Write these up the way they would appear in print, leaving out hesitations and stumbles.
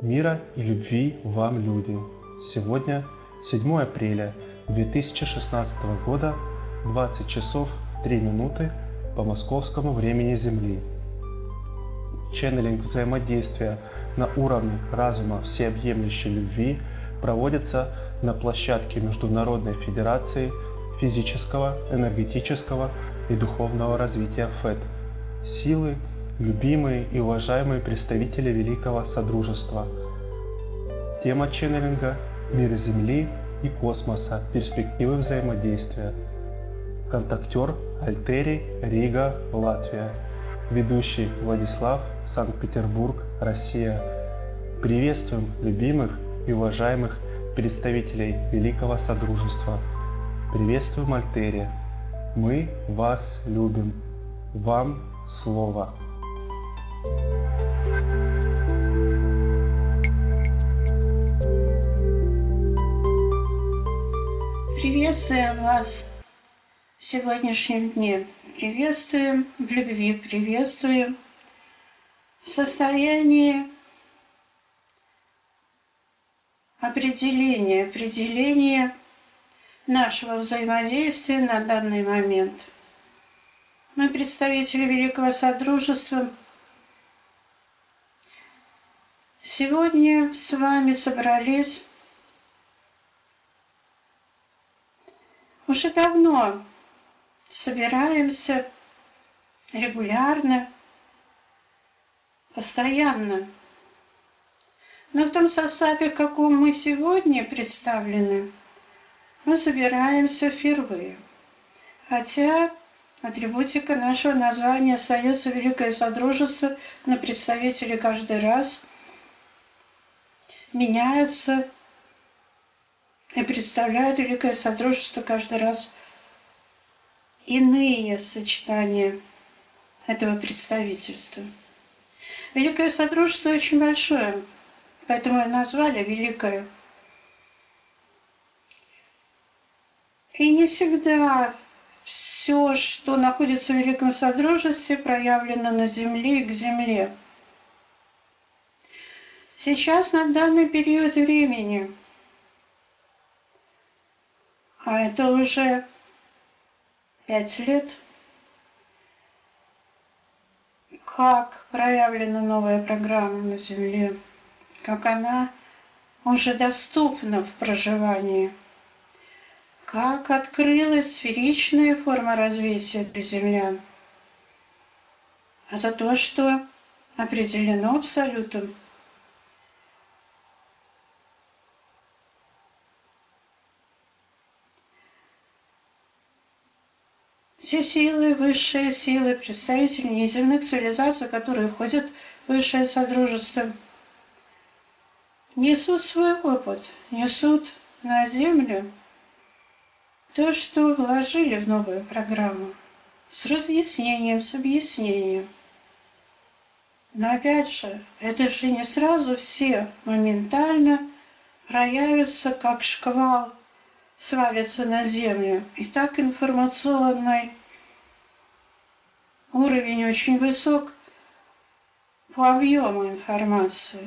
Мира и любви вам, люди! Сегодня 7 апреля 2016 года, 20 часов 3 минуты по московскому времени Земли. Ченнелинг взаимодействия на уровне разума всеобъемлющей любви проводится на площадке Международной Федерации физического, энергетического и духовного развития ФЭД. Силы, любимые и уважаемые представители Великого Содружества. Тема ченнелинга – мир Земли и космоса, перспективы взаимодействия. Контактер Альтерий, Рига, Латвия. Ведущий Владислав, Санкт-Петербург, Россия. Приветствуем любимых и уважаемых представителей Великого Содружества. Приветствуем Альтерия. Мы вас любим. Вам слово. Приветствуем вас в сегодняшнем дне. Приветствуем в любви, приветствуем в состоянии определения нашего взаимодействия на данный момент. Мы, представители Великого Содружества, сегодня с вами собрались уже давно, собираемся регулярно, постоянно. Но в том составе, в каком мы сегодня представлены, мы собираемся впервые. Хотя атрибутика нашего названия остается Великое Содружество, но представители каждый раз меняются и представляют Великое Содружество каждый раз иные сочетания этого представительства. Великое Содружество очень большое, поэтому и назвали Великое. И не всегда все, что находится в Великом Содружестве, проявлено на Земле и к Земле. Сейчас, на данный период времени, а это уже 5 лет, как проявлена новая программа на Земле, как она уже доступна в проживании, как открылась сферичная форма развития для землян. Это то, что определено Абсолютом. Все силы, высшие силы, представители неземных цивилизаций, которые входят в Высшее Содружество, несут свой опыт, несут на Землю то, что вложили в новую программу, с разъяснением, с объяснением. Но опять же, это же не сразу все моментально проявятся, как шквал, свалится на Землю. И так информационный уровень очень высок по объему информации.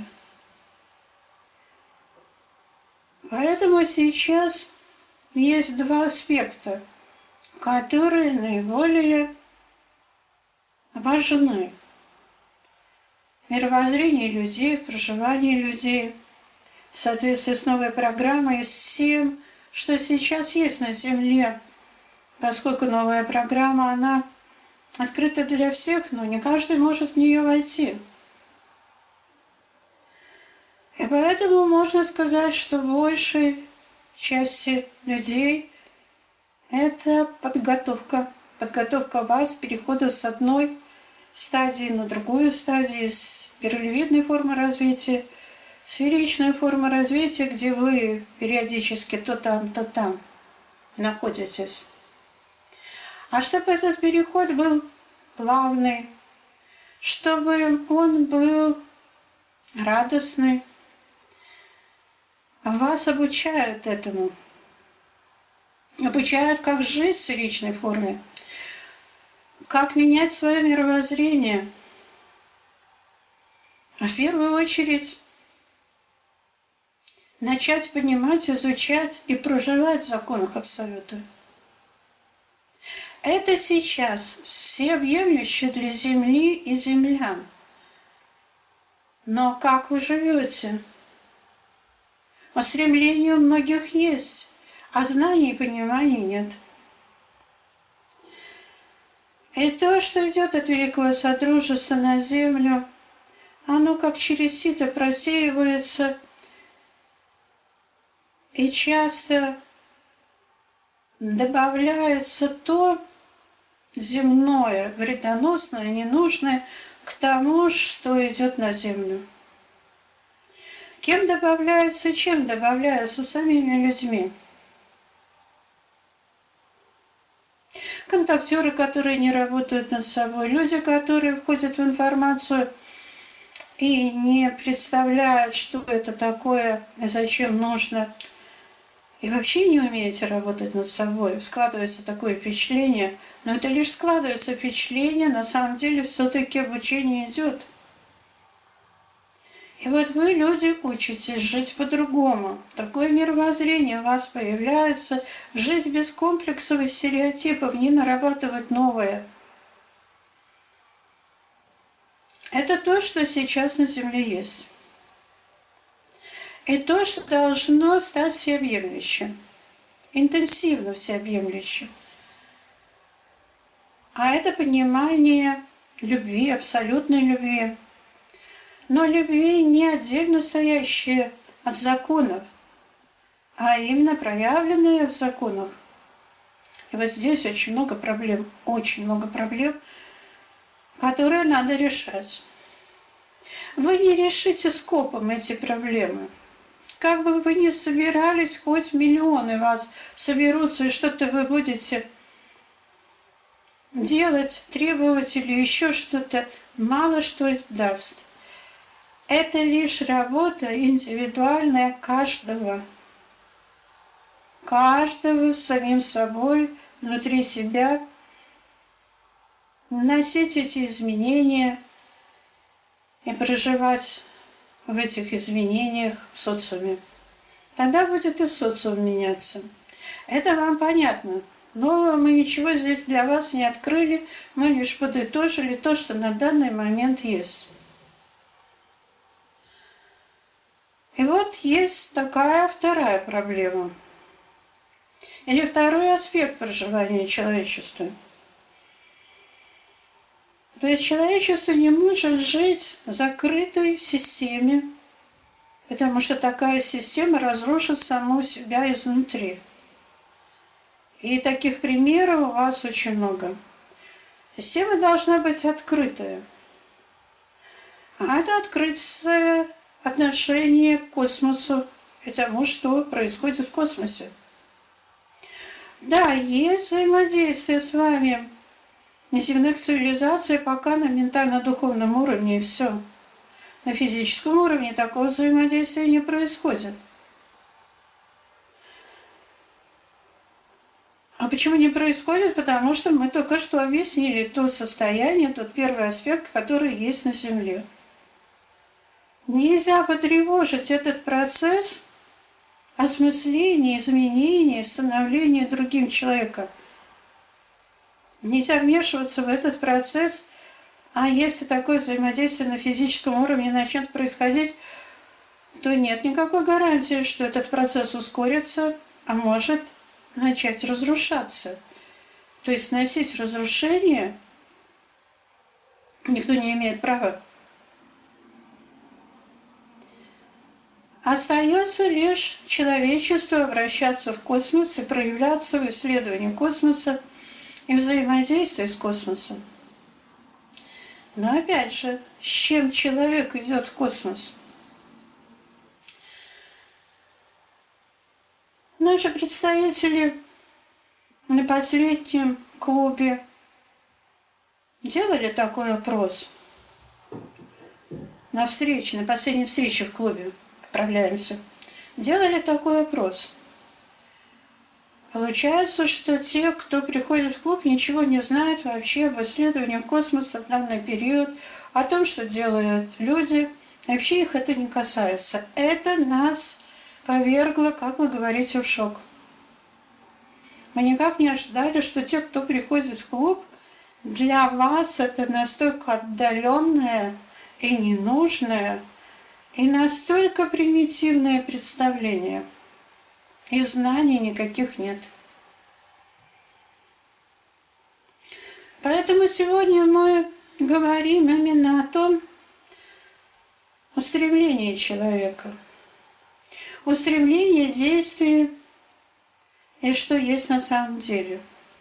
Поэтому сейчас есть два аспекта, которые наиболее важны в мировоззрении людей, в проживании людей, в соответствии с новой программой и с тем, что сейчас есть на Земле, поскольку новая программа, она открыта для всех, но не каждый может в нее войти. И поэтому можно сказать, что большей части людей это подготовка вас, перехода с одной стадии на другую стадию, с пирамидной формы развития, сферичная форма развития, где вы периодически то там находитесь. А чтобы этот переход был плавный, чтобы он был радостный, вас обучают этому. Обучают, как жить в сферичной форме, как менять свое мировоззрение. А в первую очередь начать понимать, изучать и проживать в законах Абсолюта. Это сейчас всеобъемлюще для Земли и землян. Но как вы живете? Устремления у многих есть, а знаний и понимания нет. И то, что идет от Великого Содружества на Землю, оно как через сито просеивается и часто добавляется то земное, вредоносное, ненужное к тому, что идет на Землю. Кем добавляется, чем добавляется? Самими людьми. Контактеры, которые не работают над собой, люди, которые входят в информацию и не представляют, что это такое и зачем нужно, и вообще не умеете работать над собой. Складывается такое впечатление, но это лишь складывается впечатление, на самом деле все-таки обучение идет. И вот вы, люди, учитесь жить по-другому. Такое мировоззрение у вас появляется, жить без комплексов и стереотипов, не нарабатывать новое. Это то, что сейчас на Земле есть. И то, что должно стать всеобъемлющим, интенсивно всеобъемлющим. А это понимание любви, абсолютной любви. Но любви не отдельно стоящие от законов, а именно проявленные в законах. И вот здесь очень много проблем, которые надо решать. Вы не решите скопом эти проблемы. Как бы вы ни собирались, хоть миллионы вас соберутся, и что-то вы будете делать, требовать или еще что-то, мало что даст. Это лишь работа индивидуальная каждого. Каждого с самим собой, внутри себя. Носить эти изменения и проживать в этих изменениях в социуме. Тогда будет и социум меняться. Это вам понятно. Но мы ничего здесь для вас не открыли, мы лишь подытожили то, что на данный момент есть. И вот есть такая вторая проблема. Или второй аспект проживания человечества. То есть человечество не может жить в закрытой системе, потому что такая система разрушит саму себя изнутри. И таких примеров у вас очень много. Система должна быть открытая. А это открытое отношение к космосу и тому, что происходит в космосе. Да, есть взаимодействие с вами неземных цивилизаций пока на ментально-духовном уровне, и все. На физическом уровне такого взаимодействия не происходит. А почему не происходит? Потому что мы только что объяснили то состояние, тот первый аспект, который есть на Земле. Нельзя потревожить этот процесс осмысления, изменения, становления другим человеком. Нельзя вмешиваться в этот процесс, а если такое взаимодействие на физическом уровне начнет происходить, то нет никакой гарантии, что этот процесс ускорится, а может начать разрушаться. То есть сносить разрушение никто не имеет права. Остается лишь человечеству обращаться в космос и проявляться в исследовании космоса и взаимодействии с космосом. Но опять же, с чем человек идет в космос? Наши представители на последнем клубе делали такой опрос. На последней встрече в клубе. Поправляемся. Делали такой опрос. Получается, что те, кто приходит в клуб, ничего не знают вообще об исследовании космоса в данный период, о том, что делают люди. Вообще их это не касается. Это нас повергло, как вы говорите, в шок. Мы никак не ожидали, что те, кто приходит в клуб, для вас это настолько отдаленное и ненужное, и настолько примитивное представление. И знаний никаких нет. Поэтому сегодня мы говорим именно о том устремлении человека, устремлении действия и что есть на самом деле.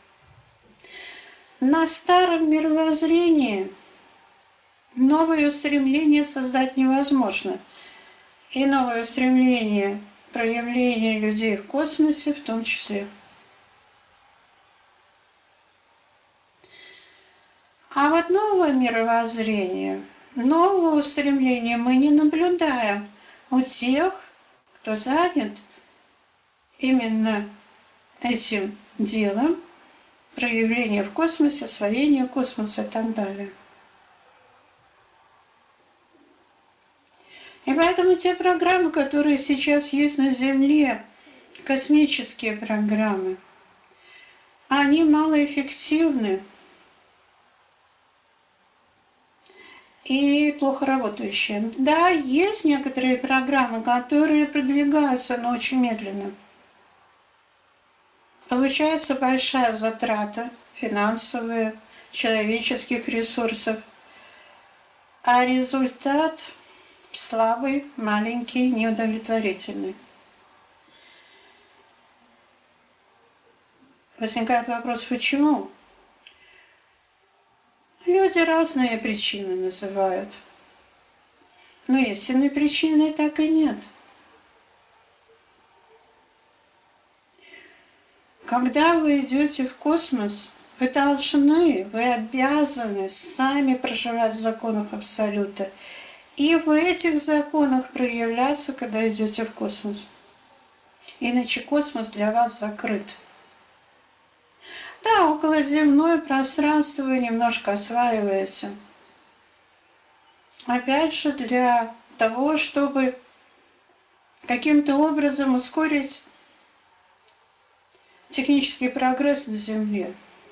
На старом мировоззрении новое устремление создать невозможно. И новое устремление проявления людей в космосе в том числе. А вот новое мировоззрение, нового устремления мы не наблюдаем у тех, кто занят именно этим делом, проявление в космосе, освоение космоса и так далее. И поэтому те программы, которые сейчас есть на Земле, космические программы, они малоэффективны и плохо работающие. Да, есть некоторые программы, которые продвигаются, но очень медленно. Получается большая затрата финансовая, человеческих ресурсов, а результат слабый, маленький, неудовлетворительный. Возникает вопрос, почему? Люди разные причины называют. Но истинной причины так и нет. Когда вы идете в космос, вы должны, вы обязаны сами проживать в законах Абсолюта. И в этих законах проявляться, когда идете в космос. Иначе космос для вас закрыт. Да, околоземное пространство вы немножко осваиваете. Опять же, для того, чтобы каким-то образом ускорить технический прогресс на Земле.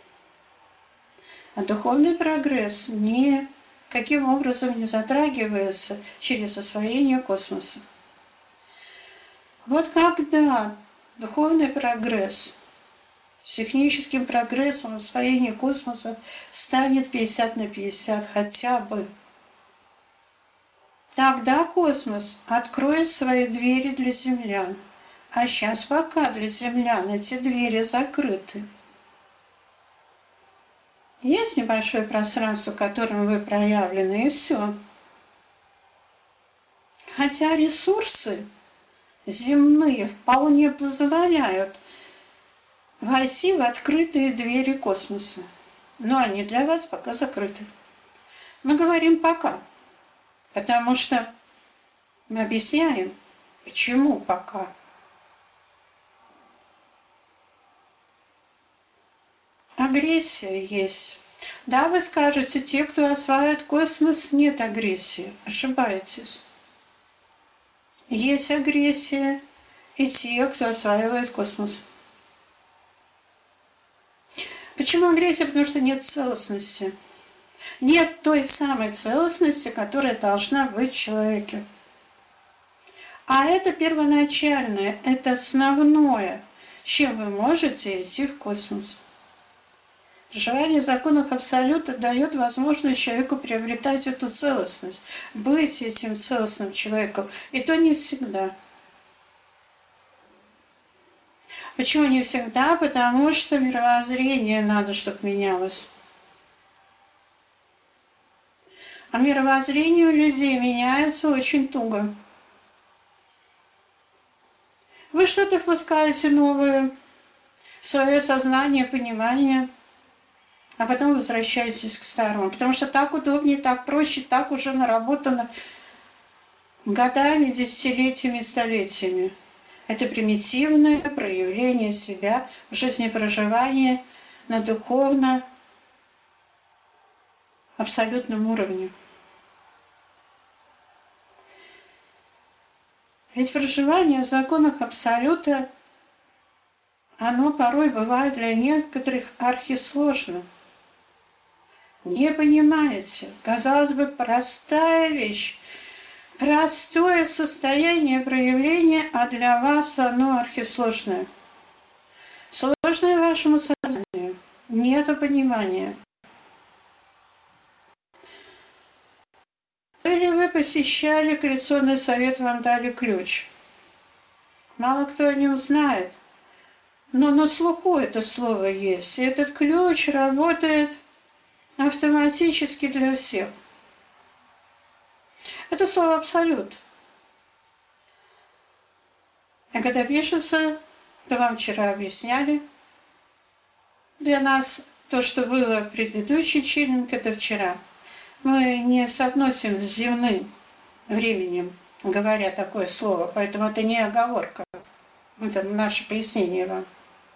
А духовный прогресс никаким образом не затрагивается через освоение космоса. Вот когда духовный прогресс с техническим прогрессом освоение космоса станет 50 на 50 хотя бы, тогда космос откроет свои двери для землян. А сейчас пока для землян эти двери закрыты. Есть небольшое пространство, которым вы проявлены, и все. Хотя ресурсы земные вполне позволяют войти в открытые двери космоса. Но они для вас пока закрыты. Мы говорим «пока», потому что мы объясняем, почему «пока». Агрессия есть. Да, вы скажете, те, кто осваивает космос, нет агрессии. Ошибаетесь. Есть агрессия и те, кто осваивает космос. Почему агрессия? Потому что нет целостности. Нет той самой целостности, которая должна быть в человеке. А это первоначальное, это основное, чем вы можете идти в космос. Проживание в законах Абсолюта дает возможность человеку приобретать эту целостность, быть этим целостным человеком. И то не всегда. Почему не всегда? Потому что мировоззрение надо, чтобы менялось. А мировоззрение у людей меняется очень туго. Вы что-то впускаете новое в свое сознание, понимание, а потом возвращаетесь к старому. Потому что так удобнее, так проще, так уже наработано годами, десятилетиями, столетиями. Это примитивное проявление себя в жизнепроживании на духовно-абсолютном уровне. Ведь проживание в законах Абсолюта, оно порой бывает для некоторых архисложно. Не понимаете, казалось бы, простая вещь, простое состояние проявления, а для вас оно архисложное. Сложное вашему сознанию, нету понимания. Или вы посещали коррекционный совет, вам дали ключ. Мало кто о нем знает, но на слуху это слово есть. И этот ключ работает автоматически для всех. Это слово «абсолют». А когда пишется, то вам вчера объясняли, для нас то, что было предыдущий чиллинг, это вчера. Мы не соотносим с земным временем, говоря такое слово, поэтому это не оговорка. Это наше пояснение вам.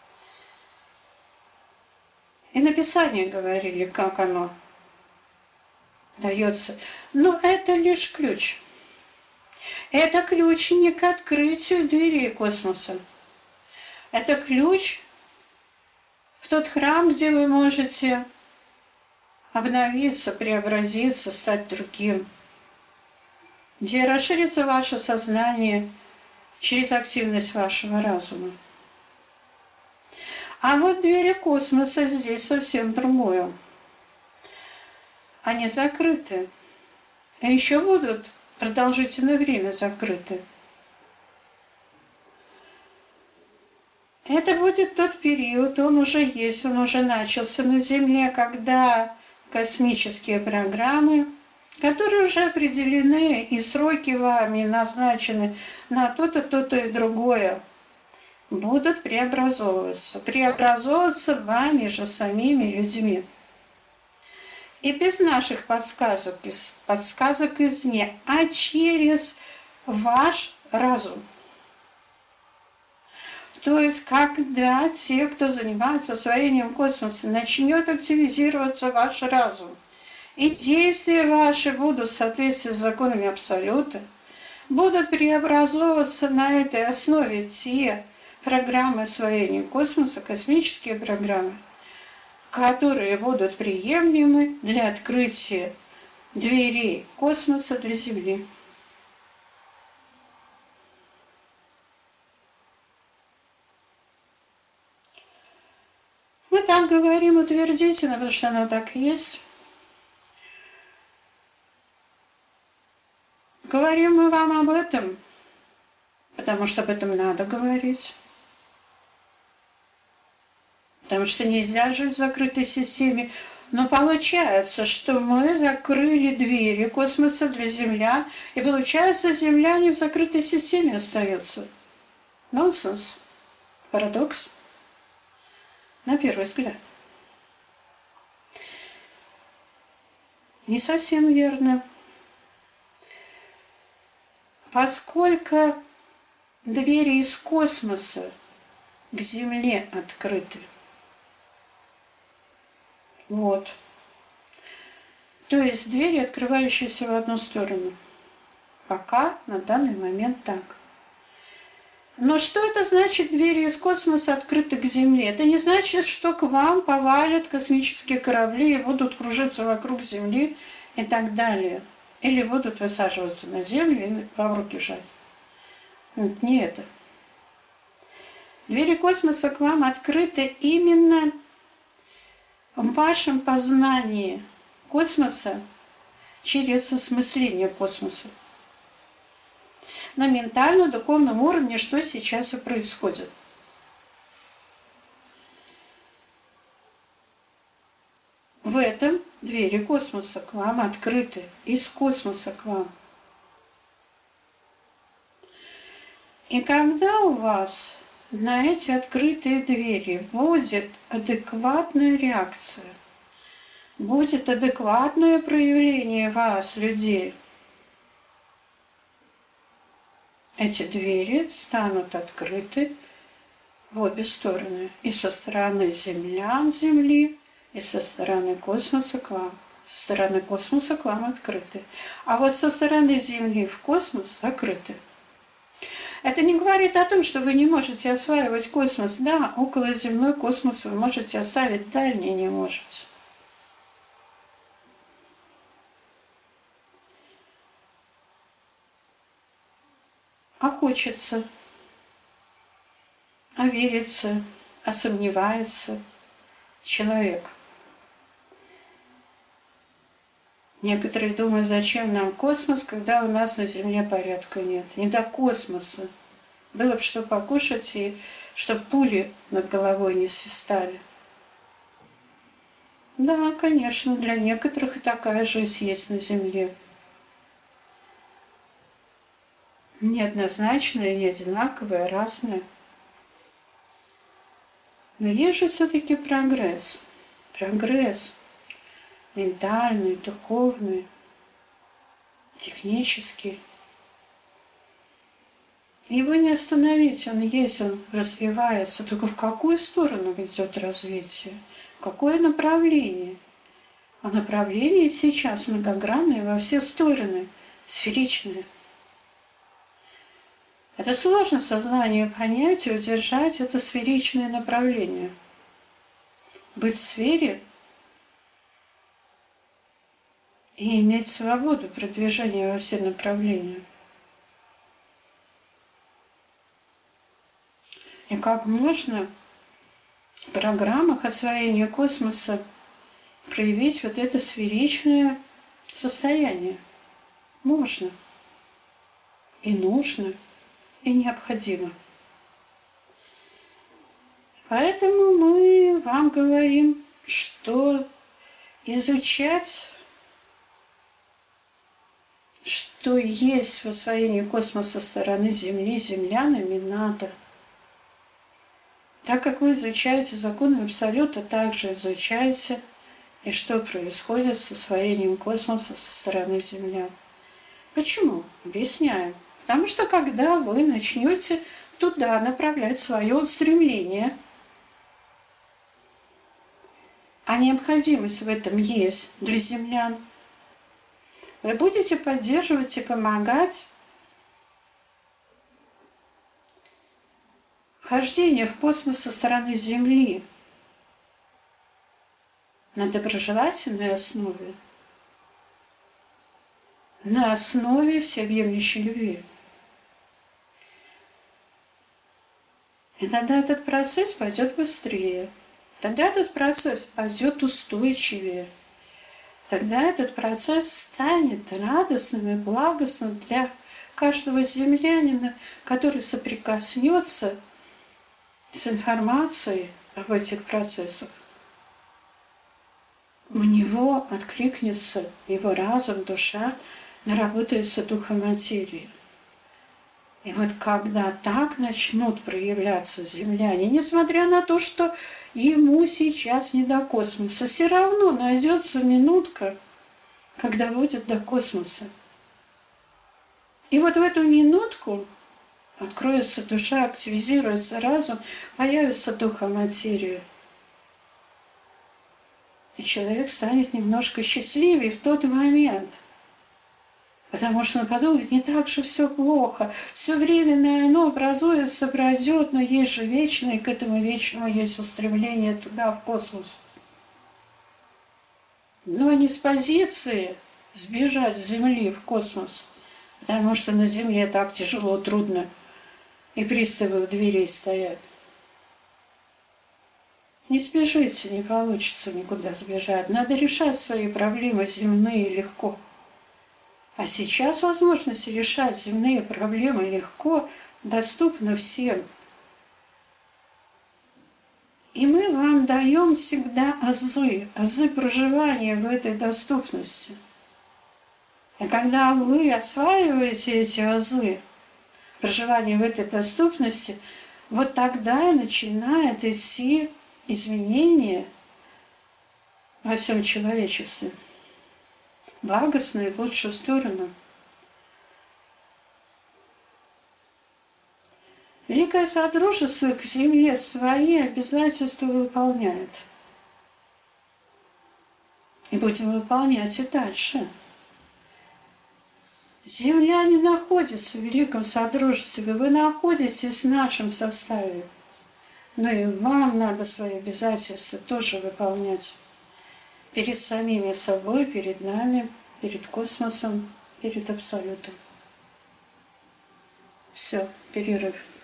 И написание говорили, как оно дается. Но это лишь ключ. Это ключ не к открытию дверей космоса. Это ключ в тот храм, где вы можете обновиться, преобразиться, стать другим, где расширится ваше сознание через активность вашего разума. А вот двери космоса здесь совсем другое. Они закрыты. И еще будут продолжительное время закрыты. Это будет тот период, он уже есть, он уже начался на Земле, когда космические программы, которые уже определены и сроки вами назначены на то-то, то-то и другое, будут преобразовываться вами же самими людьми. И без наших подсказок извне, а через ваш разум. То есть, когда те, кто занимается освоением космоса, начнет активизироваться ваш разум, и действия ваши будут в соответствии с законами Абсолюта, будут преобразовываться на этой основе те программы освоения космоса, космические программы, которые будут приемлемы для открытия дверей космоса для Земли. Мы так говорим утвердительно, потому что оно так и есть. Говорим мы вам об этом, потому что об этом надо говорить. Потому что нельзя жить в закрытой системе. Но получается, что мы закрыли двери космоса для землян, и получается, земляне в закрытой системе остаются. Нонсенс. Парадокс. На первый взгляд. Не совсем верно. Поскольку двери из космоса к Земле открыты. Вот. То есть двери, открывающиеся в одну сторону. Пока на данный момент так. Но что это значит, двери из космоса открыты к Земле? Это не значит, что к вам повалят космические корабли и будут кружиться вокруг Земли и так далее. Или будут высаживаться на Землю и вам руки жать. Нет, не это. Двери космоса к вам открыты именно в вашем познании космоса через осмысление космоса. На ментально-духовном уровне, что сейчас и происходит. В этом двери космоса к вам открыты, из космоса к вам. И когда у вас на эти открытые двери будет адекватная реакция, будет адекватное проявление вас, людей, эти двери станут открыты в обе стороны. И со стороны землян Земли, и со стороны космоса к вам. Со стороны космоса к вам открыты. А вот со стороны Земли в космос закрыты. Это не говорит о том, что вы не можете осваивать космос. Да, околоземной космос вы можете оставить, дальний не можете. А хочется, а верится, а сомневается человек. Некоторые думают, зачем нам космос, когда у нас на Земле порядка нет. Не до космоса. Было бы что покушать, и чтобы пули над головой не свистали. Да, конечно, для некоторых и такая жизнь есть на Земле. Неоднозначная, не одинаковая, разная. Но есть же все-таки прогресс. Прогресс ментальный, духовный, технический. Его не остановить, он есть, он развивается. Только в какую сторону идет развитие? В какое направление? А направление сейчас многогранное во все стороны, сферичное. Это сложно сознанию понять и удержать это сферичное направление. Быть в сфере и иметь свободу продвижения во все направления. И как можно в программах освоения космоса проявить вот это сферичное состояние? Можно. И нужно. И необходимо. Поэтому мы вам говорим, что изучать, что есть в освоении космоса со стороны Земли землянами надо. Так как вы изучаете законы Абсолюта, также изучайте и что происходит с освоением космоса со стороны землян. Почему? Объясняем. Потому что когда вы начнете туда направлять свое устремление, а необходимость в этом есть для землян, вы будете поддерживать и помогать вхождение в космос со стороны Земли на доброжелательной основе, на основе всеобъемлющей любви. И тогда этот процесс пойдет быстрее, тогда этот процесс пойдет устойчивее, тогда этот процесс станет радостным и благостным для каждого землянина, который соприкоснется с информацией об этих процессах. У него откликнется его разум, душа, наработается духом материи. И вот когда так начнут проявляться земляне, несмотря на то, что ему сейчас не до космоса, все равно найдется минутка, когда будет до космоса. И вот в эту минутку откроется душа, активизируется разум, появится духа материи. И человек станет немножко счастливее в тот момент. Потому что он подумает, не так же все плохо. Все временное оно образуется, пройдет, но есть же вечное, и к этому вечному есть устремление туда, в космос. Но не с позиции сбежать с Земли в космос, потому что на Земле так тяжело, трудно, и приставы у дверей стоят. Не сбежите, не получится никуда сбежать. Надо решать свои проблемы земные легко. А сейчас возможность решать земные проблемы легко доступна всем. И мы вам даем всегда азы проживания в этой доступности. И когда вы осваиваете эти азы проживания в этой доступности, вот тогда начинает идти изменения во всем человечестве. Благостные в лучшую сторону. Великое Содружество к Земле свои обязательства выполняет. И будем выполнять и дальше. Земля не находится в великом содружестве, вы находитесь в нашем составе. Но и вам надо свои обязательства тоже выполнять. Перед самими собой, перед нами, перед космосом, перед Абсолютом. Все, перерыв.